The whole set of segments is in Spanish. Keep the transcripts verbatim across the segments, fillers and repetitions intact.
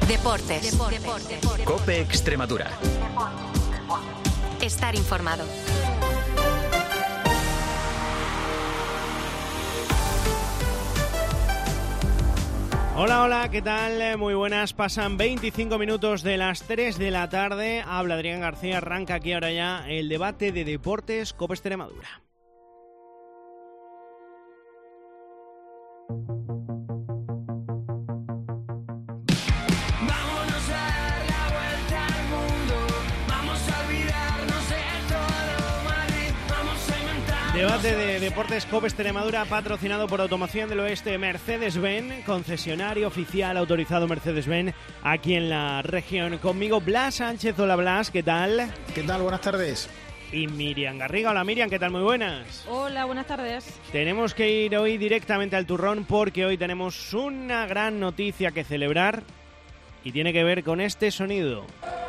Deportes. Deportes. Deportes. COPE Extremadura. Estar informado. Hola, hola, ¿qué tal? Muy buenas, pasan veinticinco minutos de las tres de la tarde. Habla Adrián García, arranca aquí ahora ya el debate de Deportes COPE Extremadura. Debate de Deportes COPE Extremadura, patrocinado por Automoción del Oeste Mercedes-Benz, concesionario oficial autorizado Mercedes-Benz aquí en la región. Conmigo Blas Sánchez. Hola Blas, ¿qué tal? ¿Qué tal? Buenas tardes. Y Miriam Garriga. Hola Miriam, ¿qué tal? Muy buenas. Hola, buenas tardes. Tenemos que ir hoy directamente al turrón porque hoy tenemos una gran noticia que celebrar y tiene que ver con este sonido.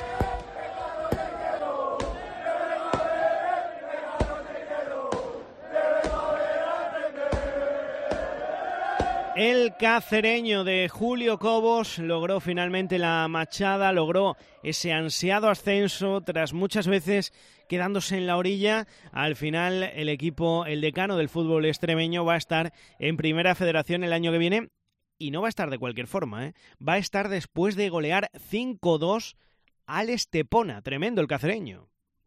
El cacereño de Julio Cobos logró finalmente la machada, logró ese ansiado ascenso tras muchas veces quedándose en la orilla. Al final el equipo, el decano del fútbol extremeño, va a estar en Primera Federación el año que viene y no va a estar de cualquier forma, ¿eh? Va a estar después de golear cinco dos al Estepona. Tremendo el cacereño.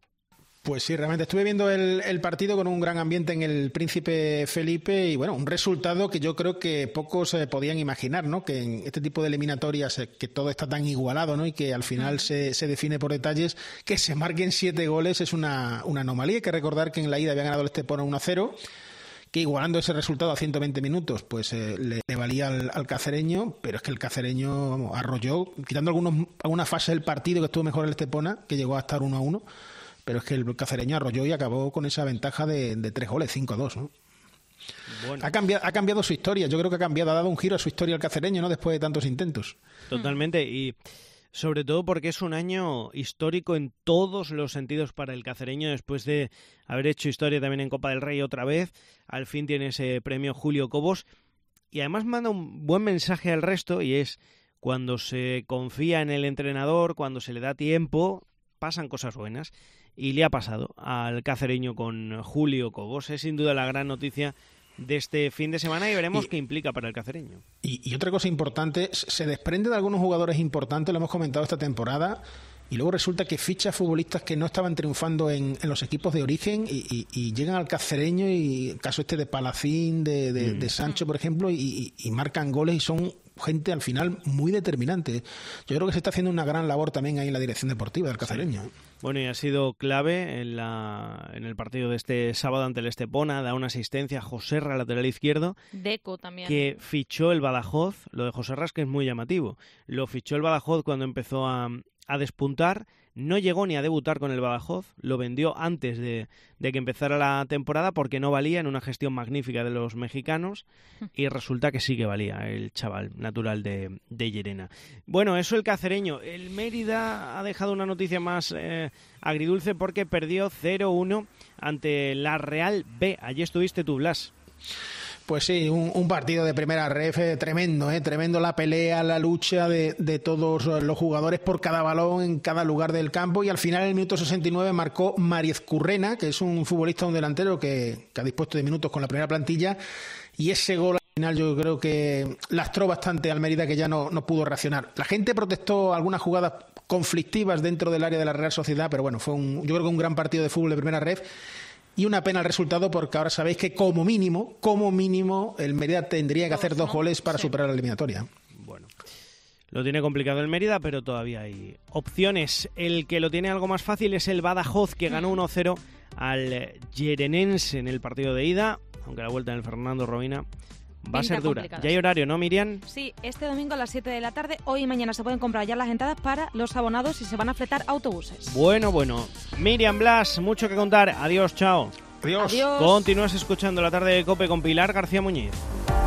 Pues sí, realmente estuve viendo el, el partido con un gran ambiente en el Príncipe Felipe y bueno, un resultado que yo creo que pocos eh, podían imaginar, ¿no? Que en este tipo de eliminatorias, eh, que todo está tan igualado, ¿no? Y que al final se, se define por detalles, que se marquen siete goles es una, una anomalía. Hay que recordar que en la ida había ganado el Estepona uno a cero, que igualando ese resultado a ciento veinte minutos, pues eh, le, le valía al, al cacereño, pero es que el cacereño vamos, arrolló, quitando algunos, alguna fase del partido que estuvo mejor el Estepona, que llegó a estar uno a uno. Pero es que el cacereño arrolló y acabó con esa ventaja de, de tres goles, cinco a dos, ¿no? Bueno. Ha cambiado, ha cambiado su historia. Yo creo que ha cambiado, ha dado un giro a su historia el cacereño, ¿no? Después de tantos intentos. Totalmente. Y sobre todo porque es un año histórico en todos los sentidos para el cacereño. Después de haber hecho historia también en Copa del Rey otra vez, al fin tiene ese premio Julio Cobos. Y además manda un buen mensaje al resto, y es cuando se confía en el entrenador, cuando se le da tiempo, pasan cosas buenas. Y le ha pasado al cacereño con Julio Cobos. Es sin duda la gran noticia de este fin de semana y veremos y, qué implica para el cacereño. Y, y otra cosa importante, se desprende de algunos jugadores importantes, lo hemos comentado esta temporada, y luego resulta que ficha futbolistas que no estaban triunfando en, en los equipos de origen y, y, y llegan al cacereño, y el caso este de Palacín, de, de, mm. de Sancho, por ejemplo, y, y, y marcan goles y son gente al final muy determinante. Yo creo que se está haciendo una gran labor también ahí en la dirección deportiva del cacereño. Sí. Bueno, y ha sido clave en, la, en el partido de este sábado ante el Estepona, da una asistencia a Joserra, lateral izquierdo. Deco también. Que fichó el Badajoz. Lo de Joserra es que es muy llamativo. Lo fichó el Badajoz cuando empezó a, a despuntar. No llegó ni a debutar con el Badajoz, lo vendió antes de, de que empezara la temporada porque no valía, en una gestión magnífica de los mexicanos, y resulta que sí que valía el chaval natural de, de Llerena. Bueno, eso el cacereño. El Mérida ha dejado una noticia más eh, agridulce porque perdió cero uno ante la Real B. Allí estuviste tú, Blas. Pues sí, un, un partido de primera ref eh, tremendo, eh, tremendo la pelea, la lucha de, de todos los jugadores por cada balón en cada lugar del campo, y al final en el minuto sesenta y nueve marcó Mariez Currena, que es un futbolista, un delantero que, que ha dispuesto de minutos con la primera plantilla, y ese gol al final yo creo que lastró bastante al Mérida, que ya no, no pudo reaccionar. La gente protestó algunas jugadas conflictivas dentro del área de la Real Sociedad, pero bueno, fue un, yo creo que un gran partido de fútbol de primera ref. Y una pena el resultado, porque ahora sabéis que como mínimo, como mínimo, el Mérida tendría que hacer dos goles para sí. superar la eliminatoria. Bueno, lo tiene complicado el Mérida, pero todavía hay opciones. El que lo tiene algo más fácil es el Badajoz, que ganó uno cero al Llerenense en el partido de ida, aunque la vuelta en el Fernando Robina va a ser dura. Ya hay horario, ¿no, Miriam? Sí, este domingo a las siete de la tarde. Hoy y mañana se pueden comprar ya las entradas para los abonados y se van a fletar autobuses. Bueno, bueno. Miriam, Blas, mucho que contar. Adiós, chao. Adiós. Adiós. Continúas escuchando La Tarde de COPE con Pilar García Muñiz.